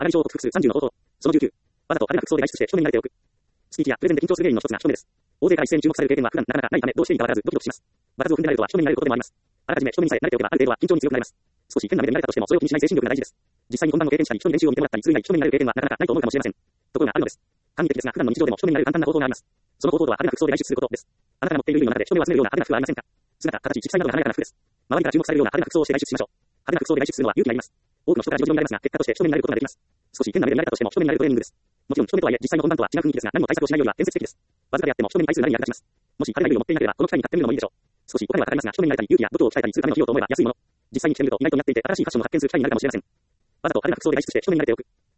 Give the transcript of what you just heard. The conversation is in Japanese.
上がり症を克服する30の方法。その19。わざと派手な服装で外出して正面に慣れておく。スピーチやプレゼンで緊張する原因の一つが正面です。大勢から一斉に注目される経験は普段なかなかないため、どうしていいかわからずドキドキします。場数を踏んで慣れるとは正面に慣れることでもあります。あらかじめ正面にさえ慣れておけばある程度は緊張に強くなれます。少し変な目で見られたとしてもそれを気にしない精神力が大事です。実際に本番の経験したり、人に練習を見てもらったりする以外、正面になれる経験はなかなかないと思うかもしれません。ところがあるのです。簡易的ですが、普段の日常でも正面になれる簡単な方法があります。その方法とは派手な服装で外出することです。あなたが持っている衣類の中で人目を集めるような派手な服はありませんか？姿、形、色彩などが華やかな服です。周りから注目されるような派手な服装をして外出しましょう。派手な服装で外出するのは勇気がいります。多くの人から自己になれますが、結果として正面になれることができます。少し変な目で見られたとしても正面になれるトレーニングです。もちろん人目とはいえ実際の本番とは違う雰囲気ですが、何も対策をしないよりは建設的です。わずかであっても正面に対する何に役立ちます。もし派手な衣類を持っていなければ、この機会に買ってみるのもいいでしょう。少しお金はかかりますが、正面になれたり勇気や度胸を鍛えたりするための費用と思えば安いもの。実際に着てみると意外と似合っていて新しいファッションの発見する機会になるかもしれません。わざと派手な服装で外出して正面に慣れておく。